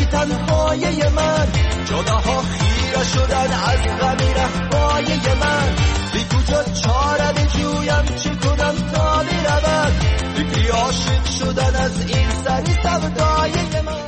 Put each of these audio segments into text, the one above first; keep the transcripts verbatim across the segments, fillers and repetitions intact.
تنهای من، جداها خیره شدن از غمی رهبای من. بی کجا چاره جویم چی کنم تا میرود، فکری عاشق شدن از این سری سودای من.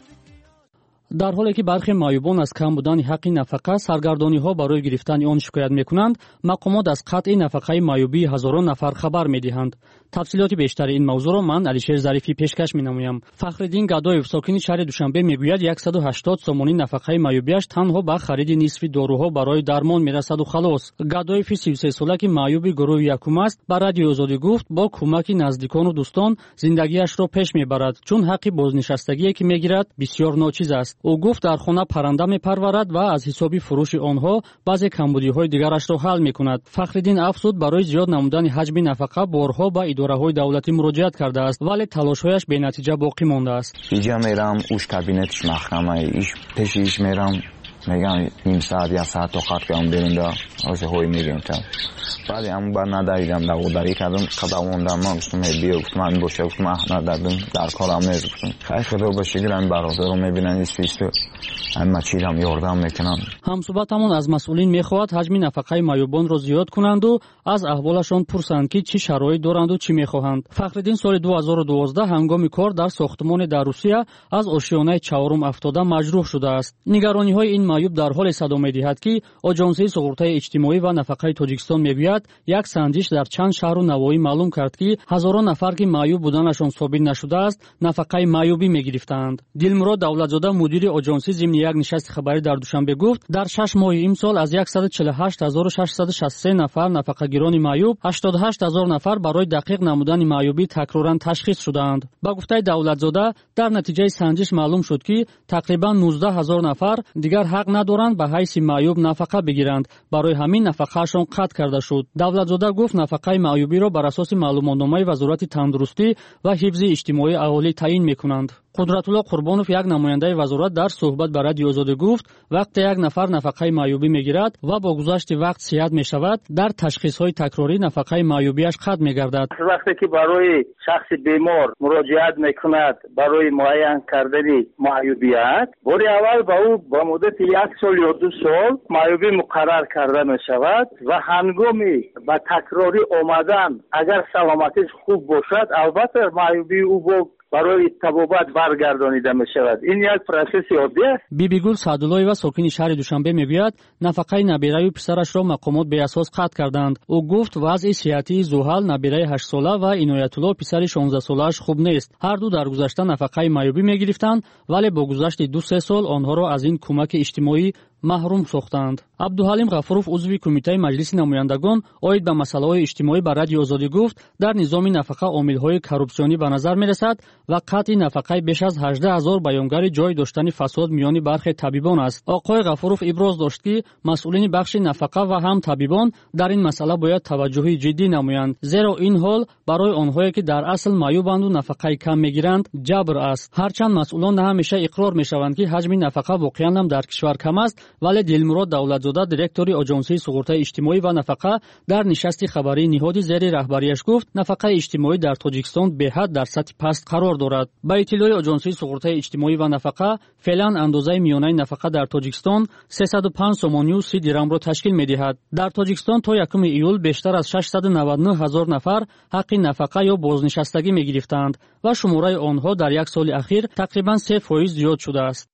در حالی که برخی معیوبان از کم بودن حق نفقه سرگردانی‌ها برای گرفتن آن شکایت می‌کنند، مقامات از قطع نفقه معیوبی هزاران نفر خبر می‌دهند. تفصیلات بیشتر این موضوع را من علیشیر ظریفی پیشکش می‌نمایم. فخرالدین گدایف ساکن شهر دوشنبه میگوید صد و هشتاد سومانی نفقه معیوبیش تنها به خرید نصف داروها برای درمان میرسد و خلاص. گدایف سی و سه ساله که معیوب گروه یکم است، به رادیو آزادی گفت با کمک نزدیکان و دوستان زندگیش را پیش میبرد، چون حق بازنشستگی که میگیرد بسیار ناچیز است. او گفت در خانه پرنده میپرورد و از حساب فروش آنها بعضی کمبودی‌های دیگرش را حل میکند. فخرالدین افزود برای زیاد نمودن حجم نفقه بارها به اداره‌های دولتی مراجعت کرده است، ولی تلاش‌هایش بی‌نتیجه باقی مانده است. اینجا میرم اوش کابینتش محکمه ایش پیشش میرم، میگم نیم ساعت یا ساعت تا خط کنم بریم دا از هوی میگم تا بعد هم بر نداریدم داوداری کردم خداوندم ما گفتم بیا گفتم من باشه گفتم احمد دادم در کارم نیست گفتم خیر خدا باشه گران برادرم میبینن است اما چیزام یاردم میکنن. همصحبتمون از مسئولین میخواهد حجم نفقه معیوبان را زیاد کنند و از احوالشان پرسند که چه شرایط دارند و چی میخواهند. فخرالدین سال دو هزار و دوازده هنگام کار در ساختمان در روسیه از آشیانه چهارم افتاده مجروح شده است. نگرانی‌های این معیوب در حال صدا می‌دهد که آژانس سقراط اجتماعی و نفقه تاجیکستان میگوید یک سنجش در چند شهر و نواحی معلوم کرد که هزاران نفر که معیوب بودنشان ثابت نشده است نفقه معیوبی می‌گرفتند. دلمراد دولتزاده مدیر آژانس ضمن یک نشست خبری در دوشنبه گفت در شش ماه امسال از صد و چهل و هشت هزار و ششصد و شصت و سه نفر نفقه‌گیران معیوب هشتاد و هشت هزار نفر برای دقیق نمودن معیوبی تکراراً تشخیص شدند. با گفته دولتزاده در نتیجه سنجش معلوم شد که تقریباً نوزده هزار نفر دیگر حق ندارند به حیث معیوب نفقه بگیرند، برای همین نفقه‌شان قطع کرده شد. دولتزاده گفت نفقه معیوبی را بر اساس معلوماتنامه وزارت تندرستی و حفظ اجتماعی اهالی تعیین می‌کنند. قدرت‌الله قربانوف یک نماینده وزارت در صحبت با رادیو آزادی گفت وقتی یک نفر نفقه معیوبی میگیرد و با گذشت وقت صحت میشود در تشخیص‌های تکراری نفقه معیوبیش قطع میگردد. وقتی که برای شخص بیمار مراجعت میکند برای معین کردن معیوبیت، باری اول با او با مدت یک سال یا دو سال معیوبی مقرر کرده میشود و هنگامی با تکراری آمدن اگر سلامتیش خوب باشد البته معیوبی او با برای طبابت برگردانیده می شود. این یک پروسس عادی است. بیبی گل سعداللهی و ساکن شهر دوشنبه میگوید نفقه نبیره و پسرش را مقامات به اساس قطع کردند. او گفت وضع صحتی زحل نبیره هشت ساله و عنایت الله پسر شانزده ساله‌اش خوب نیست. هر دو در گذشته نفقه معیوبی میگرفتند ولی با گذشت دو سه سال آنها را از این کمک اجتماعی محروم ساختند. عبدالحلیم غفوروف عضو کمیته مجلس نمایندگان اوید به مسائل اجتماعی بر رادیو آزادی گفت در نظام نفقه عامل‌های کورپسیونی به نظر می‌رسد و قطع نفقه بیش از هجده هزار بیانگر جای داشتن فساد میان برخی طبیبان است. آقای غفوروف ابراز داشت که مسئولین بخش نفقه و هم طبیبان در این مسئله باید توجه جدی نمایند، زیرا این حال برای آنهایی که در اصل معیوبند و نفقه کم میگیرند جبر است. هرچند مسئولان همیشه اقرار میشوند که حجم نفقه واقعا هم در کشور کم است، ولی دلمراد دولتزاده دیرکتور آژانس سقراط اجتماعی و نفقه در نشست خبری نهادی زیر رهبریش گفت نفقه اجتماعی در تاجیکستان به حد در سطح پست قرار دارد. با اطلاع آژانس سقراط اجتماعی و نفقه فعلا اندازه میانه نفقه در تاجیکستان سیصد و پنج سومانی و سی درم را تشکیل می‌دهد. در تاجیکستان تا یکم ایول بیشتر از ششصد و نود و نه هزار نفر حق نفقه یا بازنشستگی می‌گرفتند و شماره آنها در یک سال اخیر تقریباً سه درصد زیاد شده است.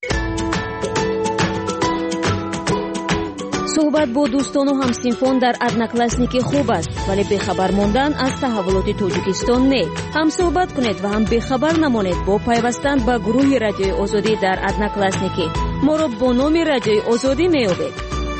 صحبت با دوستان و همسنفان در ادناکلاسنیکی خوب است، ولی بخبر ماندن از تحولات تاجیکستان نه. هم صحبت کنید و هم بخبر نمانید با پیوستن به گروه رادیوی آزادی در ادناکلاسنیکی. ما را با نام رادیوی آزادی میابید.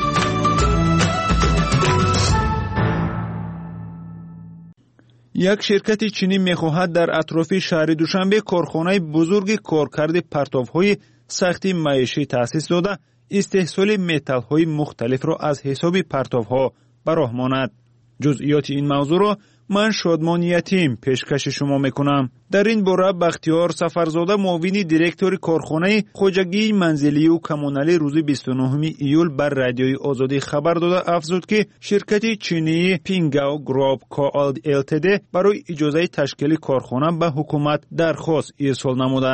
یک شرکت چینی میخواهد در اطراف شهر دوشنبه کارخانه بزرگ کارکرد پرتاب‌های سختی معیشی تأسیس داده استحصال متال‌های مختلف را از حساب پرتاب‌ها براه ماند. جزئیات این موضوع را من شادمان یتیم پیشکش شما میکنم. در این باره بختیار سفرزاده معاون دیرکتور کارخانه خواجگی منزلی و کمونالی روز بیست و نهم ایول بر رادیوی آزادی خبر داده افزود که شرکت چینی پینگاو گروپ کو التد برای اجازه تشکیل کارخانه به حکومت درخواست ارسال نموده است.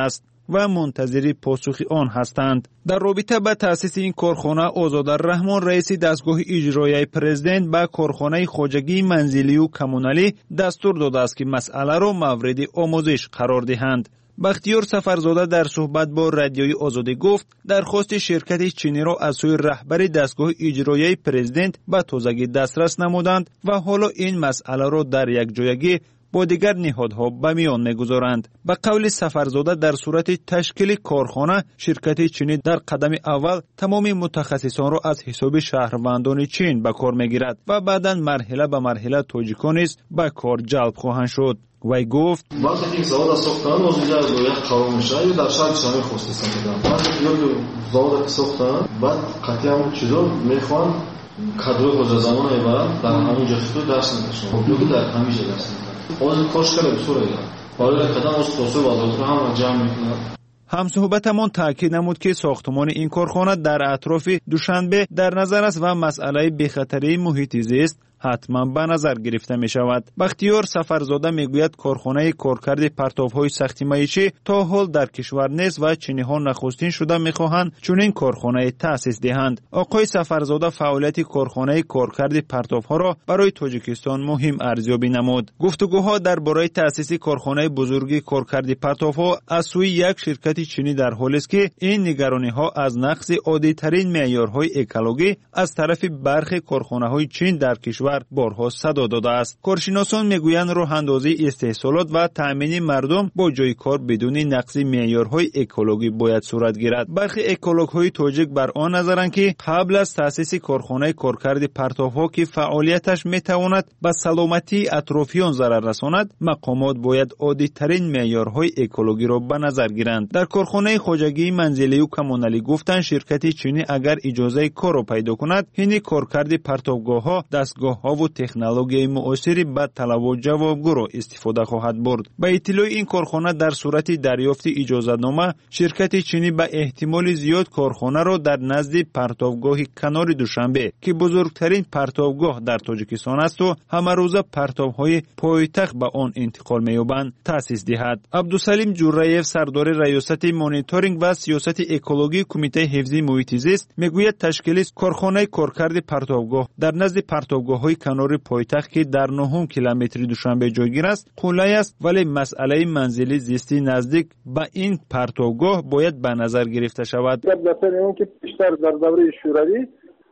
و منتظر پاسخ آن هستند. در رابطه با تأسیس این کارخانه، آزادالرحمن رئیس دستگاه اجرایی پرزیدنت به کارخانه خواجگی منزلی و کمونالی دستور داده است که مسئله را مورد آموزش قرار دهند. بختیار سفرزاده در صحبت با رادیوی آزادی گفت درخواست شرکت چینی را از سوی رهبر دستگاه اجرایی پرزیدنت به تازگی دسترس نمودند و حالا این مسئله را در یک جایگی با دیگر نهادها به میان میگذارند. به قول سفرزاده در صورت تشکیل کارخانه، شرکت چینی در قدم اول تمام متخصصان را از حساب شهروندان چین به کار میگیرد و بعدا مرحله به مرحله تاجیکان نیز به کار جلب خواهند شد. وی گفت وقتی که زاویه ساختن از اینجا از روی قرار میشه یا در شهر شهر خواسته کردن وقتی که زاویه ساختن بعد قطعی همون چیزا میخوان کادر خود زمان ایبارت در همون جفتو درس میدن خب در همیشه درس میدن از کارش کرده بسوره برای قدم از توسعه وضعیت رو هم جمع میکنن. همصحبتمان تاکید نمود که ساختمان این کارخانه در اطراف دوشنبه در نظر است و مسئله بی‌خطری محیط زیست حتما به نظر گرفته می شود. بختیار سفرزاده می گوید کارخانه کارکرد پرتاب‌های سختی معیشی تا حال در کشور نیست و چینی ها نخستین شده می خواهند چنین کارخانه تأسیس دهند. آقای سفرزاده فعالیت کارخانه کارکرد پرتاب‌ها را برای تاجیکستان مهم ارزیابی نمود. گفتگوها درباره تأسیس کارخانه بزرگی کارکرد پرتاب‌ها از سوی یک شرکت چینی در حالی است که این نگرانی‌ها از نقض عادی‌ترین معیارهای اکولوژی از طرف برخی کارخانه‌های چین در کشور بارها صدا داده است. کارشناسان میگویند راه اندازی استحصالات و تأمین مردم با جای کار بدون نقض معیارهای اکولوژی باید صورت گیرد. برخی اکولوژهای تاجیک بر آن نظرند که قبل از تأسیس کارخانه کارکرد پرتاب‌ها که فعالیتش میتواند به سلامتی اطرافیان ضرر رساند، مقامات باید عادی‌ترین معیارهای اکولوژی را به نظر گیرند. در کارخانه خواجگی منزلی و کمونالی گفتند شرکت چینی اگر اجازه کار را پیدا کند، این کارکرد پرتابگاه‌ها دستگاه ها و تکنولوژی معاصر به طلب و جوابگو را استفاده خواهد برد. به اطلاع این کارخانه در صورت دریافت اجازه‌نامه، شرکت چینی به احتمال زیاد کارخانه را در نزد پرتابگاه کنار دوشنبه که بزرگترین پرتابگاه در تاجیکستان است و همه روزه پرتاب‌های پایتخت به آن انتقال می‌یابند تأسیس دهد. عبدالسلیم جورایف سردار ریاست مانیتورینگ و سیاست اکولوژی کمیته حفظی محیط زیست میگوید تشکیل کارخانه کارکرد پرتابگاه در نزد پرتابگاه کنار پایتخت که در نهم کیلومتر دوشنبه جایگیر است قلعه است، ولی مسئله منزلی زیستی نزدیک به این پرتابگاه باید به نظر گرفته شود. در نظر اینکه بیشتر در دوره شوروی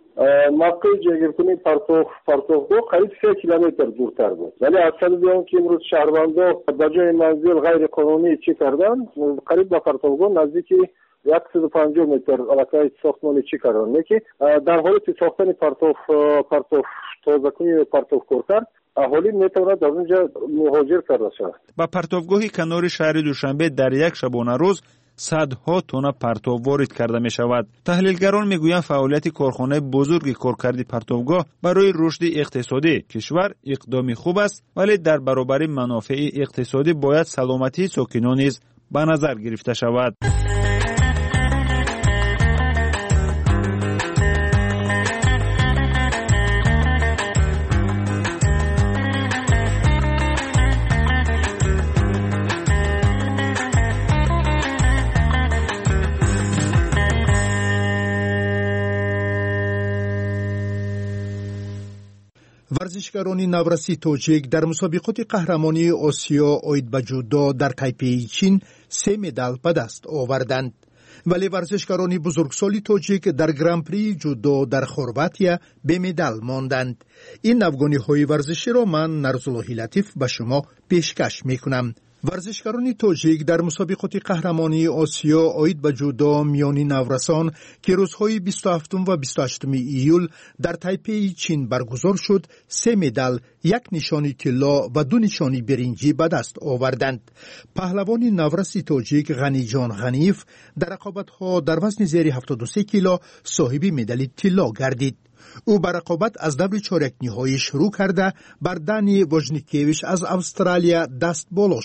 موقع جایگیری پرتاب پرتابگاه قریب سه کیلومتر دورتر بود، ولی از سبب اون که امروز شهروندان به جای منزل غیر قانونی چی کردن قریب به پرتابگاه نزدیکی صد و پنجاه متر علاقه ساختمانی چی کردن که در حالی که ساختن پرتاب پرتاب تازه‌کنی پرتاب کارکرد اهالی میتواند از اونجا مهاجر کرده شود. با پرتابگاه کنار شهر دوشنبه در یک شبانه روز صدها تن پرتاب وارد کرده می شود. تحلیلگران می گویند فعالیت کارخانه بزرگ کارکرد پرتابگاه برای رشد اقتصادی کشور اقدامی خوب است، ولی در برابر منافع اقتصادی باید سلامتی ساکنان نیز به نظر گرفته شود. ورزشکاران نورسی توجیک در مسابقات قهرمانی آسیا اوید به جودو در تایپی چین سه مدال به دست آوردند. ولی ورزشکاران بزرگسالی توجیک در گرانپری جودو در خرواطیا به مدال ماندند. این افغانی های ورزشی را من نرزالله لطیف به شما پیشکش میکنم. ورزشکاران توجیک در مسابقات قهرمانی آسیا اوید به جودو میانی نورسان که روزهای بیست و هفتم و بیست و هشتم ایول در تایپی چین برگزار شد سه مدال، یک نشانی طلا و دو نشانی برنجی به دست آوردند. پهلوان نورسی توجیک غنی جان غنیف در رقابت‌ها در وزن زیر هفتاد و سه کیلو صاحب مدال طلا گردید. او بر رقابت از دور چهارک نهایی شروع کرده بر دانی وژنیکیویچ از استرالیا دست بالا شد.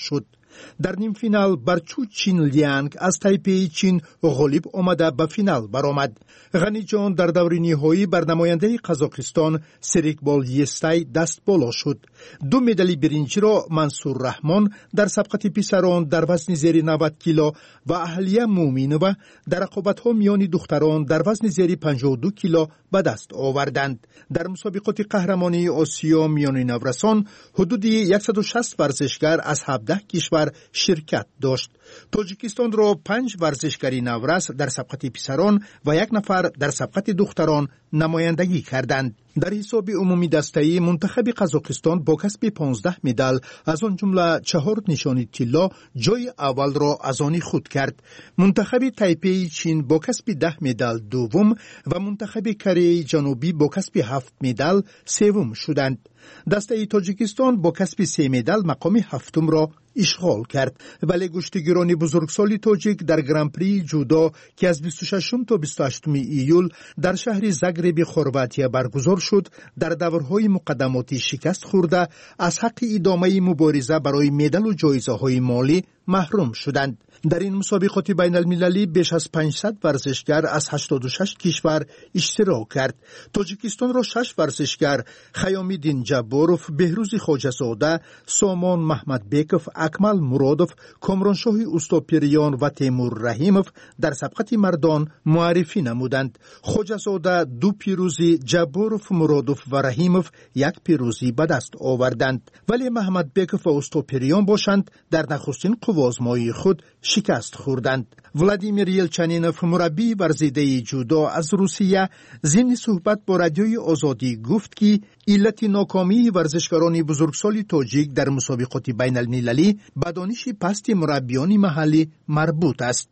در نیم فینال برچو چین لیانگ از تایپی چین غالب آمده به فینال برآمد. غنی جان در دور نهایی بر نماینده قزاقستان سریکبال یستای دست بالا شد. دو مدال برنجی را منصور رحمان در سبقت پسران در وزن زیر نود کیلو و اهلیه مومینова در رقابت‌ها میان دختران در وزن زیر پنجاه و دو کیلو به دست آوردند. در مسابقات قهرمانی آسیا میان نورسان حدود صد و شصت ورزشگر از هفده کشور شرکت داشت. تاجیکستان را پنج ورزشگری نورس در سبقت پسران و یک نفر در سبقت دختران نمایندگی کردند. در حساب عمومی دسته‌ای منتخب قزاقستان با کسب پانزده مدال از آن جمله چهار نشانی طلا جای اول را از آن خود کرد. منتخب تایپی چین با کسب ده مدال دوم و منتخب کره جنوبی با کسب هفت مدال سوم شدند. دسته تاجیکستان با کسب سه مدال مقام هفتم را اشغال کرد. ولی گشتگیران بزرگسال تاجیک در گرانپری جودو که از بیست و ششم تا بیست و هشتم ایول در شهر زاگرب خرواتیا برگزار شد در دورهای مقدماتی شکست خورده از حق ادامه مبارزه برای مدال و جایزه های مالی محروم شدند. در این مسابقات بین المللی بیش از پانصد ورزشگر از هشتاد و شش کشور اشتراک کرد. تاجیکستان را شش ورزشگر خیام‌الدین جباروف، بهروز خواجه‌زاده، سامان محمد بیکوف، اکمل مرادوف، کامرانشاه اوستاپیریان و تیمور رحیموف در سبقت مردان معرفی نمودند. خواجه‌زاده دو پیروزی، جباروف، مرادوف و رحیموف یک پیروزی به دست آوردند. ولی محمد بیکوف و اوستاپیریان باشند در نخستین قوازمایی خود شکست خوردند. ولادیمیر یلچنینوف مربی ورزیده جودو از روسیه ضمن صحبت با رادیوی آزادی گفت که علت ناکامی ورزشکاران بزرگسال تاجیک در مسابقات بین المللی به دانش پست مربیان محلی مربوط است.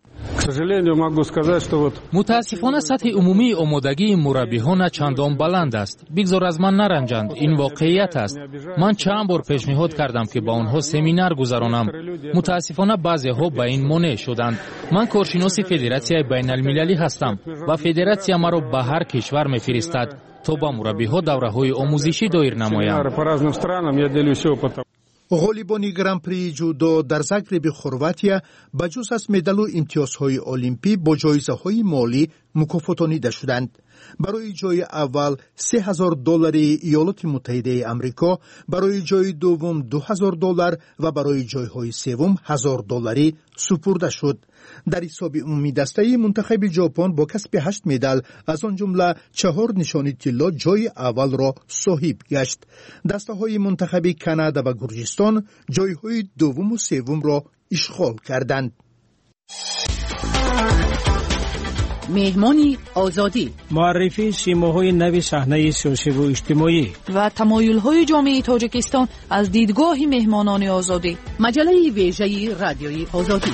متاسفانه سطح عمومی آمادگی مربی‌ها نه چندان بلند است. بگذار از من نرنجند، این واقعیت است. من چند بار پیشنهاد کردم که با آنها سمینار گذرانم. متاسفانه بعضی‌ها به این مانع شدند. من کارشناس فدراسیون بین المللی هستم و فدراسیون مرا به هر کشور می‌فرستد تا با مربی‌ها دوره‌های آموزشی دایر نمایم. غالبان گرانپری جودو در زاگرب خرواتیا بجز از مدال و امتیازهای المپی با جایزه‌های مالی مکافاتانیده شدند. برای جای اول سه هزار دلار ایالات متحده آمریکا، برای جای دوم دو هزار دلار و برای جایهای سوم هزار دلاری سپرده شد. در حساب عمومی دسته منتخب ژاپن با کسب هشت مدال از آن جمله چهار نشانی طلا جای اول را صاحب گشت. دسته های منتخب کانادا و گرجستان جایهای دوم و سوم را اشغال کردند. مهمانی آزادی، معرفی شیماهای نو صحنه سیاسی و اجتماعی و تمایل‌های جامعه تاجیکستان از دیدگاه مهمانان آزادی. مجله ویژه رادیوی آزادی.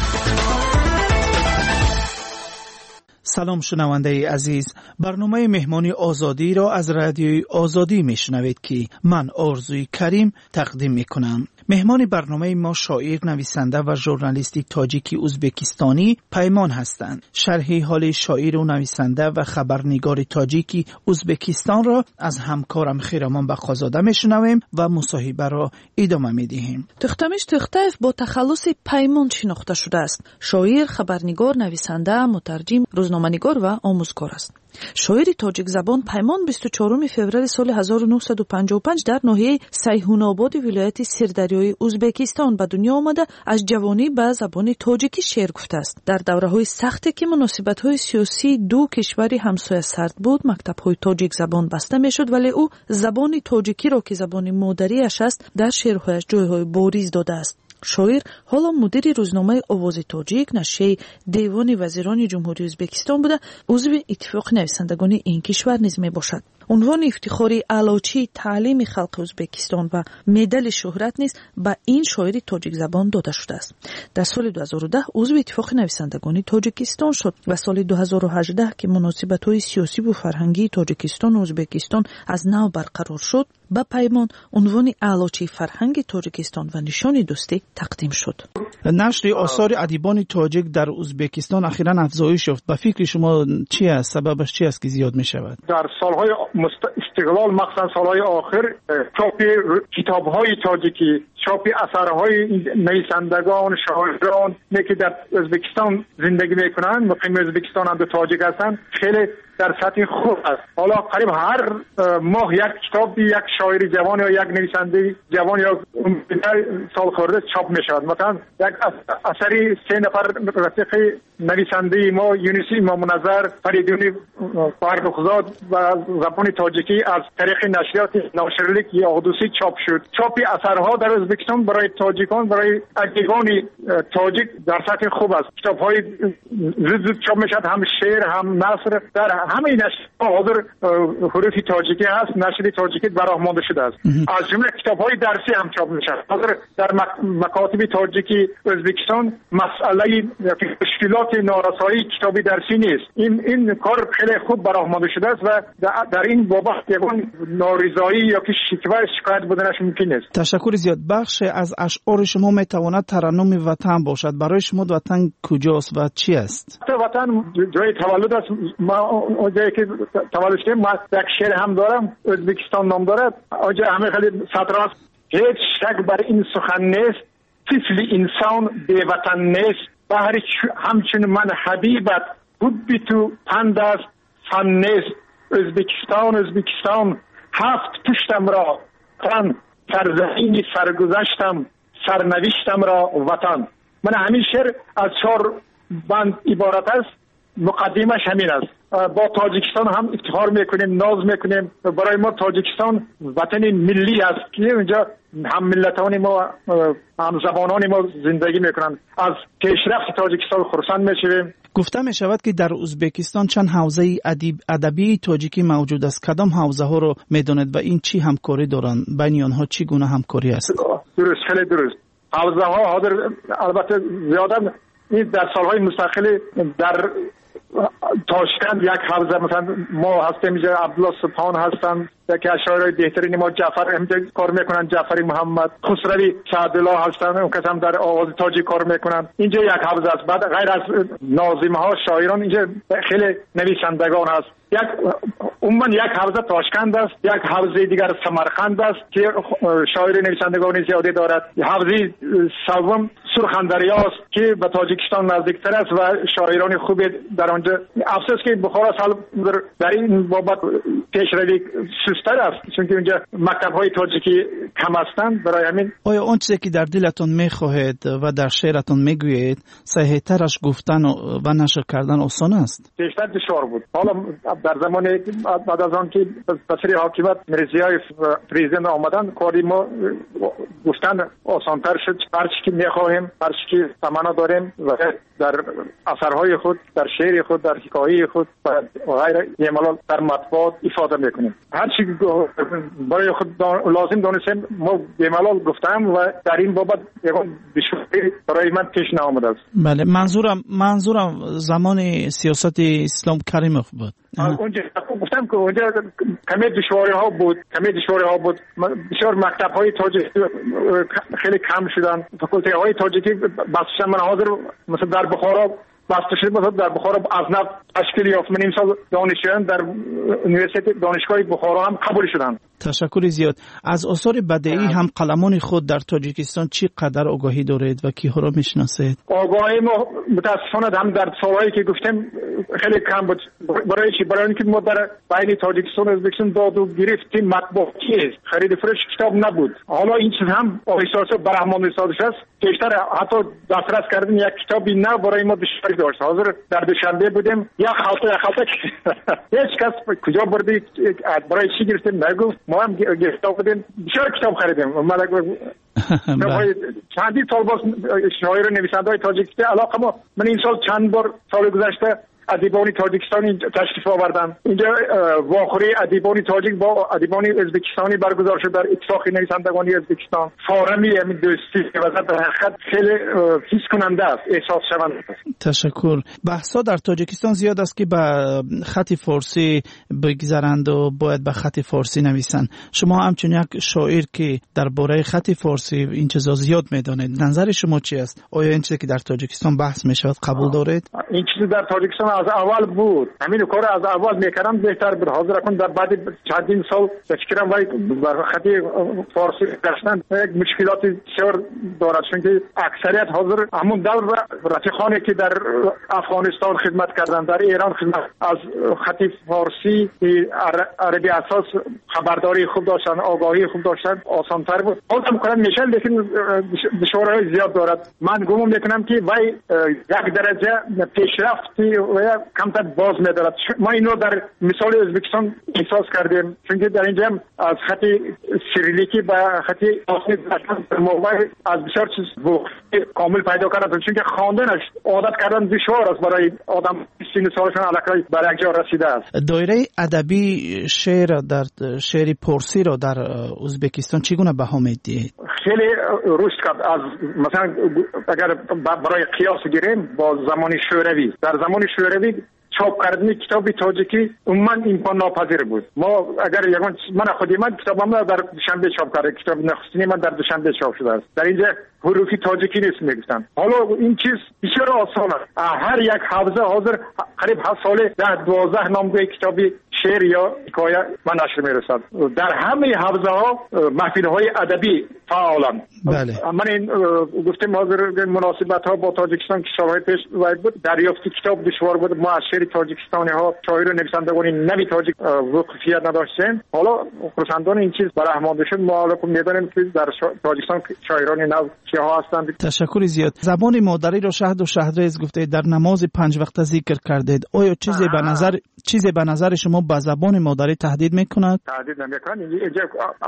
سلام شنونده عزیز، برنامه مهمانی آزادی را از رادیوی آزادی میشنوید که من آرزوی کریم تقدیم میکنم. مهمان برنامه ما شاعر، نویسنده و ژورنالیست تاجیکی ازبکستانی پیمان هستند. شرح حال شاعر و نویسنده و خبرنگار تاجیکی ازبکستان را از همکارم خیرمان بخازاده میشنویم و مصاحبه را ادامه میدهیم. تختمش تختایف با تخلص پیمان شناخته شده است. شاعر، خبرنگار، نویسنده، مترجم، روزنامه‌نگار و آموزگار است. شاعر تاجیک زبان پیمان بیست و چهارم فوریه سال هزار و نهصد و پنجاه و پنج در ناحیه سیحون‌آباد ولایت سردریای ازبکستان به دنیا آمده از جوانی به زبان تاجیکی شعر گفته است. در دوره‌های سختی که مناسبت‌های سیاسی دو کشور همسایه سرد بود، مکتب‌های تاجیک زبان بسته می‌شد، ولی او زبان تاجیکی را که زبان مادری‌اش است در شعرهایش جای‌های بارز داده است. شاعر حالا مدیر روزنامه آواز تاجیک، نشریه دیوان وزیران جمهوری ازبکستان بوده، عضو اتفاق نویسندگان این کشور نیز می باشد. عنوان افتخاری علاچی تعلیم خلق ازبکستان و مدال شهرت نیز به این شاعر تاجیک زبان داده شده است. در سال دو هزار و ده عضو اتفاق نویسندگان تاجیکستان شد و سال دو هزار و هجده که مناسبت‌های سیاسی و فرهنگی تاجیکستان و ازبکستان از نو برقرار شد، با پیمان عنوان علاچی فرهنگ تاجیکستان و نشان دوستی تقدیم شد. نشر آثار ادیبان تاجیک در ازبکستان اخیراً افزایش یافت. به فکر شما چی است؟ سببش چی است که زیاد می شود؟ در سالهای استقلال، مخصوصا سالهای آخر، چاپ کتاب‌های تاجیکی چاپ اثرهای نویسندگان شاعران که در ازبکستان زندگی میکنن، مقیم ازبکستان هم به تاجیک هستن، خیلی در سطح خوب است. حالا قریب هر ماه یک کتاب یک شاعر جوان یا یک نویسنده جوان یا سال خورده چاپ می شود. مثلا یک اثری سه نفر رفیق نویسنده ما یونس امام نظر فریدون فرخزاد و زبان تاجیکی از طریق نشریات ناشرلیک یا قدوسی چاپ شد. چاپ اثرها در ازبکستان برای تاجیکان، برای ادیبان تاجیک در سطح خوب است. کتاب‌های زود زود چاپ می شود، هم شعر هم نثر در همه نشریات حاضر حروف تاجیکی هست، نشر تاجیکی برآمده شده است. از جمله کتاب‌های درسی هم چاپ می شود. حاضر در مکاتب تاجیکی ازبکستان مسئله مشکلات نارسایی کتابی درسی نیست. این این کار خیلی خوب برآمده شده است و در این بابت یگان نارضایی یا که شکوه شکایت بودنش ممکن است. تشکر زیاد. بخش از اشعار شما میتواند ترنم وطن باشد. برای شما وطن کجاست و چی است؟ وطن جای تولد است. ما جایی که تولد شدیم، ما یک شعر هم دارم، ازبکستان نام دارد. آنجا همه خیلی سطر است. هیچ شک بر این سخن نیست، طفل انسان بی وطن نیست. بهر همچون من حبیبت حبی تو پند است فن نیست. ازبکستان ازبکستان هفت پشتم را وطن، سرزمین سرگذشتم سرنوشتم را وطن. من همین شعر از چهار بند عبارت است. مقدمش همین است. با تاجیکستان هم افتخار میکنیم، ناز میکنیم. برای ما تاجیکستان وطن ملی است که اونجا هم ملتان ما هم زبانان ما زندگی میکنن. از پیشرفت تاجیکستان خرسند میشویم. گفته می شود که در ازبکستان چند حوزه ادبی تاجیکی موجود است. کدام حوزه ها رو میدونید و این چی همکاری دارند؟ بین آنها چی گونه همکاری است؟ درست، خیلی درست. حوزه ها حاضر البته زیاده این در سالهای مستقلی در تاشکند یک حوزه مثلا ما هستیم، اینجا عبدالله سبحان هستن که اشاعره بهترین ما جعفر اینجا کار میکنن، جعفری محمد، خسروی سعدالله هستن، اون کسا هم در آواز تاجیک کار میکنن. اینجا یک حوزه است. بعد غیر از ناظمه ها شاعران اینجا خیلی نویسندگان هست. یک عموما یک حوزه تاشکند است، یک حوزه دیگر سمرقند است که شاعر نویسندگان زیادی دارد. حوزه سوم سرخندریا است که به تاجیکستان نزدیکتر است و شاعران خوبی در آنجا. افسوس که بخارا سال در این بابت پیشروی سست‌تر است، چون که اونجا مکتب‌های تاجیکی کم هستند. برای همین آیا اون چیزی که در دلتون می‌خواهید و در شعرتون میگویید صحیح‌ترش گفتن و نشر کردن آسان است؟ بیشتر دشوار بود. حالا در زمانی بعد از آن که پسری حاکمیت مرزیای پرزیدنت آمدن، کاری ما گفتن آسان‌تر شد. هر چی که می‌خواهیم، هر چی که تمنا داریم و در اثرهای خود، در شعر خود، در حکایه خود و غیره یمالال در مطبوعات ifade میکنیم. هر چی برای خود لازم دانستیم ما یمالال گفتم و در این بابت یکم دشواری برای من پیش نآمده است. بله، منظورم منظورم زمان سیاست اسلام کریموف بود. اونجا گفتم که اونجا کمی دشواری ها بود، کمی دشواری ها بود. بسیار مکتب های تاجیکی خیلی کم شدن. فاکولته های تاجیکی بسیار من حاضر مثلا در بخارا بسته شد. مثلا در بخارا از نو تشکیل یافت. من امسال دانشجویان در یونیورسیته دانشگاه بخارا هم قبول شدن. تشکر زیاد. از آثار بدیعی هم قلمان خود در تاجیکستان چی قدر آگاهی دارید و کیها را میشناسید؟ آگاهی ما متاسفانه هم در سالهایی که گفتم خیلی کم بود. برای چی؟ برای اینکه ما در بین تاجیکستان و ازبکستان داد و گرفتیم مطبوعاتی است. خرید فروش کتاب نبود. حالا این چیز هم احساس برهمان سازش است. بیشتر حتی دسترس کردن یک کتابی نه برای ما دشواری داشت. حاضر در دوشنبه بودیم یک خالطه یک خالطه هیچ کس کجا بردی برای چی گرفتیم نگفت. ما هم گرفته بودیم، بسیار کتاب خریدیم. چندی سال باز شاعر نویسنده های تاجیکی علاقه ما. من این سال چند بار سال گذشته ادیبان تاجیکستانی تشریف آوردن. اینجا واخوری ادیبان تاجیک با ادیبان ازبکستانی برگزار شد در اتفاق نویسندگانی ازبکستان. فارمی همین دوستی که واسه در حقیقت خیلی حس کننده است، احساس شونده است. تشکر. بحثا در تاجیکستان زیاد است که به خط فارسی بگذرند و باید به خط فارسی نویسند. شما همچون یک شاعر که درباره خط فارسی این چیزا زیاد میدانید، نظر شما چی است؟ آیا این چیزی که در تاجیکستان بحث میشود قبول دارید؟ این چیزی در تاجیکستان از اول بود، همین کار از اول میکردم بهتر بود. حاضر کن در بعد چندین سال فکرم وای بر خطی فارسی گشتن یک مشکلات بسیار دارد، چون که اکثریت حاضر همون دور رفیقانی که در افغانستان خدمت کردن، در ایران خدمت، از خطی فارسی عربی اساس خبرداری خوب داشتن، آگاهی خوب داشتن، آسان‌تر بود. حاضر کنم میشه، لیکن دشواری‌های زیاد دارد. من گمان میکنم که وای یک درجه پیشرفتی و کمتر باز می‌دارد. ما اینو در مثال ازبکستان احساس کردیم، چون که در اینجا از خط سریلیکی به خط آسمی موبایل از بسیار چیز کامل پیدا کردن، چون که خواندنش عادت کردن دشوار است برای آدم سن سالشون علاقه بر یک جا رسیده است. دایره ادبی شعر در شعر پارسی را در ازبکستان چگونه بها می‌دهید؟ خیلی رشد کرد. از مثلا اگر برای قیاس گیریم با زمان شوروی، در زمان شوروی چاپ کردن کتاب تاجیکی عموما امکان ناپذیر بود. ما اگر یگان من خودی من کتابم در دوشنبه چاپ کردم، کتاب نخستینی من در دوشنبه چاپ شده است. در اینجا حروف تاجیکی نیست میگفتن. حالا این چیز بسیار آسان است. هر یک حافظه حاضر قریب هفت ساله در دوازده نامه کتابی شعر یا حکایه من نشر میرسد. در همه حافظه ها محفل های ادبی فعالن. بله. من این گفتم حاضر مناسبت ها با تاجیکستان که سالهای پیش بود، دریافت کتاب دشوار بود. ما از شعر تاجیکستانی ها شاعر و نویسندگان نوی تاجیک وقفیت نداشتیم. حالا خرسندان این چیز برآمده شد. ما حالا میدانیم که در چاجیکستان شاعران نو چه ها هستند. تشکر زیاد. زبان مادری را شهد و شهرریز گفته در نماز پنج وقته ذکر کردید. آیا چیزی به نظر چیزی به نظر شما به زبان مادری تهدید میکند؟ تهدید نمیکنه. اینجا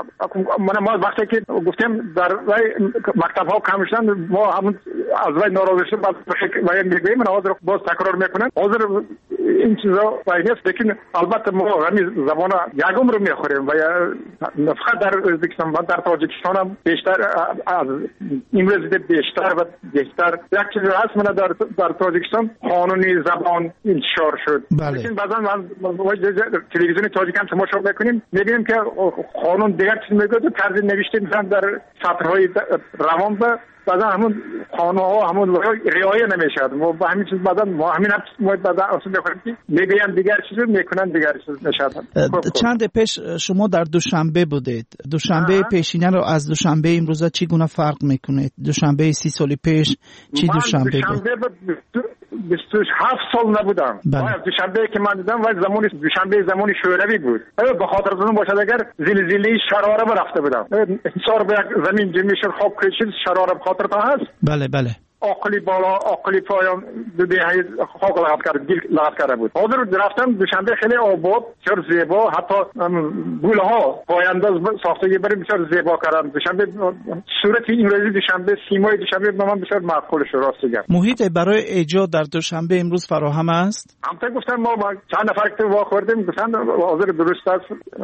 من ما وقتی که گفتم در مکتب ها کم شدن، ما همون از وای ناراضی شدیم، بعد وای میگیم من حاضر باز تکرار میکنم. حاضر این چیزا وای نیست، لیکن البته ما همین زبان یگم رو میخوریم و فقط در ازبکستان و در تاجیکستان هم بیشتر از امروز بیشتر و بیشتر یک چیزی هست. من در در تاجیکستان قانونی زبان انتشار شد. بله. لیکن بعضا من تلویزیون تاجیکستان تماشا میکنیم میبینیم که قانون دیگر چیز میگه، طرز نوشته مثلا در سطرهای روان و بعضا همون قانون ها همون رعایت نمیشد. ما با همین چیز بعضا ما همین ما بعضا اصلا میخوریم میگن دیگر چیزی میکنن دیگر چیز نشد. چند پیش شما در دوشنبه بودید. دوشنبه پیشینه رو از دوشنبه امروزه چگونه فرق میکنه؟ دوشنبه سی سال پیش چی دوشنبه بود؟ بیست و هفت سال نبودم. بله. دوشنبه که من دیدم ولی زمان دوشنبه زمانی شوروی بود. به خاطر اون باشد اگر زلزله شراره برفته بودم. انصار به زمین جمیشر خواب کشید، شراره خاطر تا هست. بله بله. آقلی بالا آقلی پایان دو دهه خاک لغت کرد، گل لغت کرده بود. حاضر رفتم دوشنبه خیلی آباد، بسیار زیبا، حتی گل ها پایانداز ساختگی برای بسیار زیبا کردن. دوشنبه صورت انگلیسی دوشنبه، سیمای دوشنبه به من بسیار معقول شد. راست میگم. محیط برای ایجاد در دوشنبه امروز فراهم است؟ همونطور گفتم ما چند نفر که واخوردیم گفتن حاضر درست است.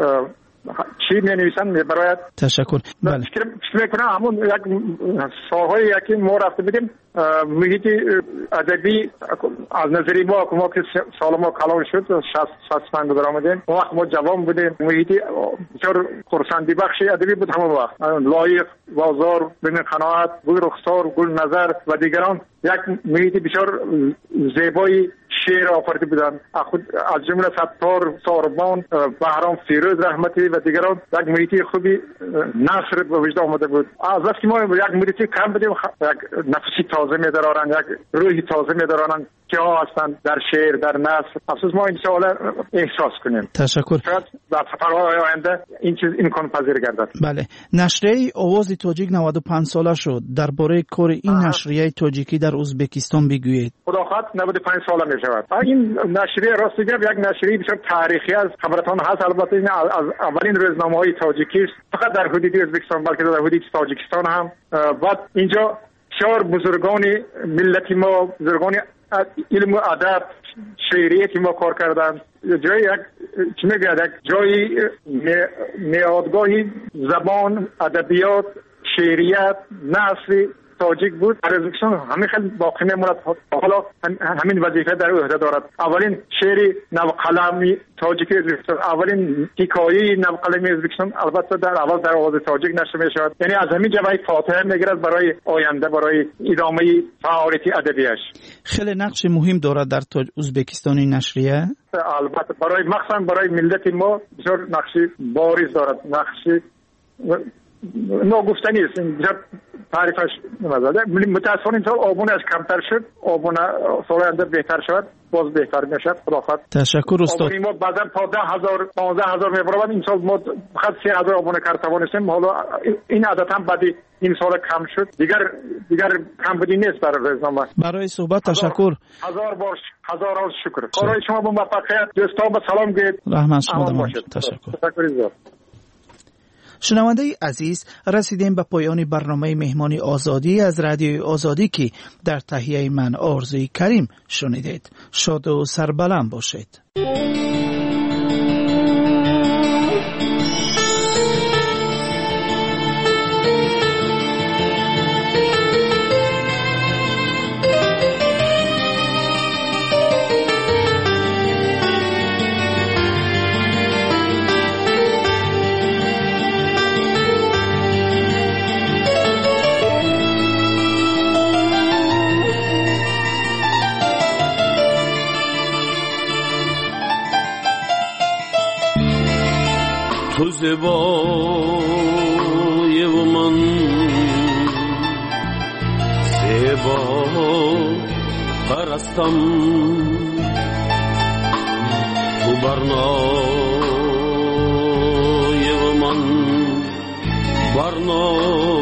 چی می نویسن می برایت. تشکر. بله. فکر میکنم همون یک ساهای یکی ما رفته بودیم محیط ادبی از نظری ما ما که سال ما کلان شد شصت پنج در آمدیم. اون وقت ما جوان بودیم. محیط بسیار خرسندی بخش ادبی بود همون وقت. لایق، بازار، بین قناعت، گل رخسار، گل نظر و دیگران یک محیط بسیار زیبایی شعر آفریده بودن. از جمله ستار، ساربان، بهرام فیروز رحمتی و دیگران یک محیط خوبی نصر به وجود آمده بود. از وقتی که ما یک محیط کم بودیم یک نفسی تازه می دارن، یک روحی تازه می دارن که ها هستند در شعر، در نصر. افسوس ما این سوال احساس کنیم. تشکر. شاید در سفرهای آینده این چیز امکان پذیر گردد. بله. نشریه آواز تاجیک نود و پنج ساله شد. درباره کار این آه. نشریه تاجیکی در ازبکستان بگویید. خدا خواهد نود و پنج ساله می شود. این نشریه راست میگم یک نشریه بسیار تاریخی است. خبرتان هست. البته این از اولین روزنامه‌های تاجیکی است. فقط در حدود ازبکستان بلکه در حدود تاجیکستان هم. بعد اینجا چهار بزرگان ملت ما، بزرگان علم و ادب، شعریت ما کار کردند. جای یک چی میگه یک جای میادگاهی زبان، ادبیات، شعریت، نثر تاجیک بود در ازبکستان همین خیلی باقی میموند. حالا همین وظیفه در عهده دارد. اولین شعر نوقلمی تاجیک ازبکستان، اولین حکایه نوقلمی ازبکستان البته در اول در آواز تاجیک نشر می شود. یعنی از همین جبهه فاتحه میگیرد برای آینده، برای ادامه فعالیت ادبیش. خیلی نقش مهم دارد در تاج ازبکستانی نشریه. البته برای مخصوصا برای ملت ما بسیار نقشی بارز دارد، نقشی ناگفتنی است. بسیار تعریفش نمی‌زده. متأسفانه این سال آبونش کمتر شد، آبون سال آینده بهتر شود، باز بهتر میشد. خداحافظ. تشکر استاد. ما بعضا تا ده هزار پانزده هزار میبرد. این سال ما فقط سه هزار آبون کار توانستیم. حالا این عدد هم بعد این سال کم شد. دیگر دیگر کم بودی نیست برای روزنامه. برای صحبت تشکر. هزار بار هزار شکر. کارای شما با موفقیت. دوستان با سلام گید. رحمت شما. تشکر. تشکر زیاد. شنونده عزیز، رسیدیم به پایان برنامه مهمانی آزادی از رادیوی آزادی که در تهیه من آرزوی کریم شنیدید. شاد و سربلند باشید. تو زیبای و من زیبا پرستم، تو برنای و من برنا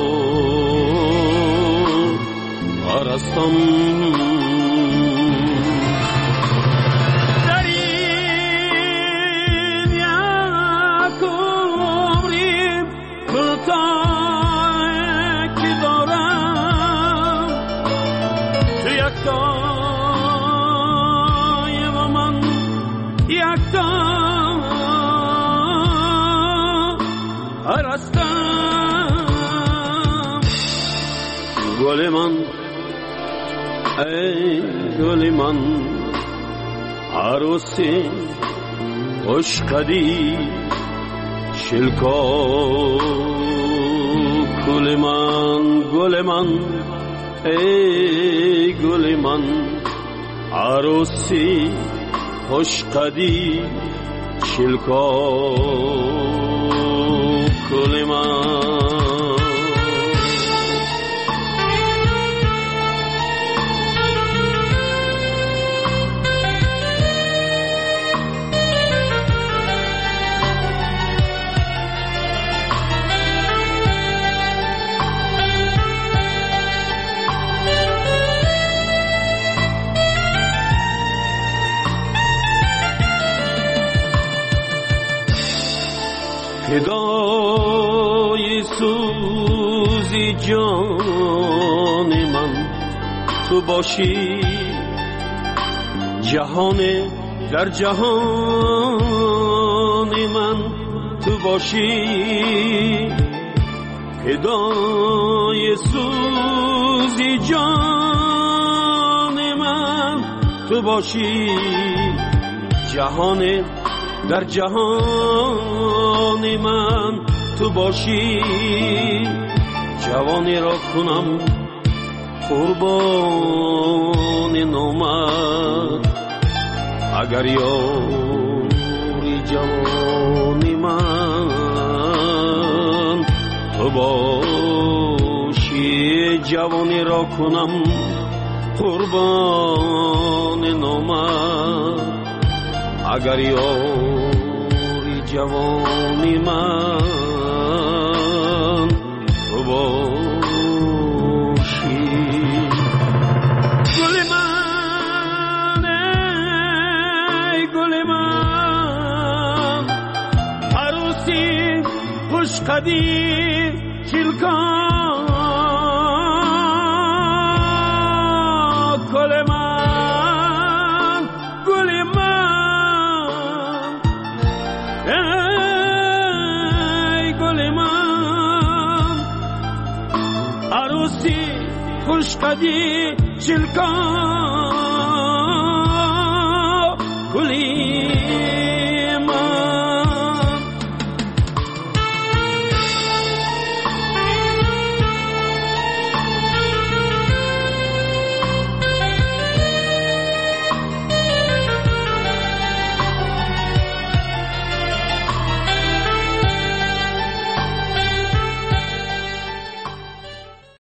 پرستم. گل من ای گل من عروسی عشقدی شلکا، گل من گل من ای گل من عروسی عشقدی شلکا، گل من فدای سوزی جان من تو باشی، جهان در جهان من تو باشی، فدای سوزی جان من تو باشی، جهان در جهان من تو باشی، جوانی را کنم قربان نامت، اگر یاری جوانی من تو باشی، جوانی را کنم قربان نامت، اگر یاری جوانی من تو باشی. گل من ای گل من عروسی خوشقدی چلکان، گل من گل من ای گل من عروسی خوشقدی چلکان